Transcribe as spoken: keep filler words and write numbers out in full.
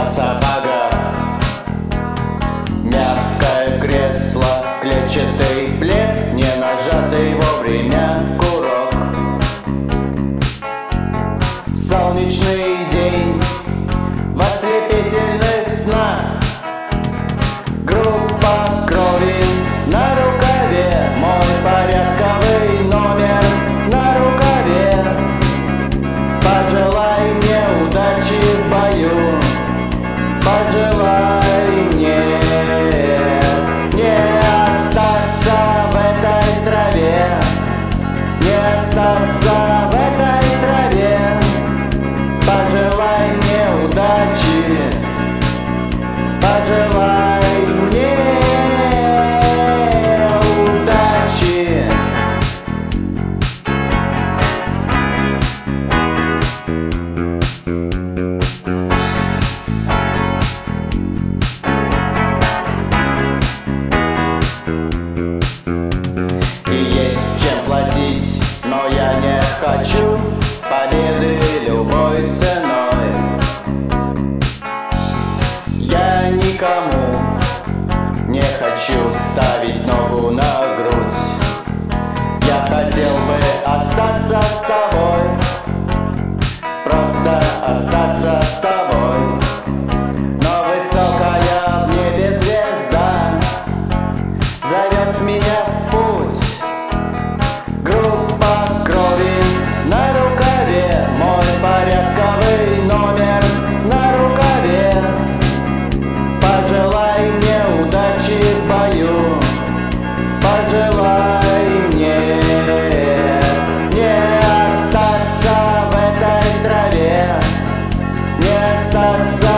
сапогах. Мягкое кресло, клетчатый плед, не нажатый вовремя курок. Солнечный день в ослепительных снах. Группа крови на рукаве, мой порядковый номер на рукаве. Пожелай мне удачи в бою, пожелай мне не остаться в этой траве, не остаться в этой траве. Пожелай мне удачи, пожелай мне удачи. И есть чем платить, но я не хочу победы любой ценой. Я никому не хочу ставить ногу на грудь. Я хотел бы остаться с тобой, просто остаться с тобой. Но высокая в небе звезда зовет меня в путь. Группа крови на рукаве, мой порядковый номер на рукаве. Пожелай мне удачи в бою, пожелай мне не остаться в этой траве, не остаться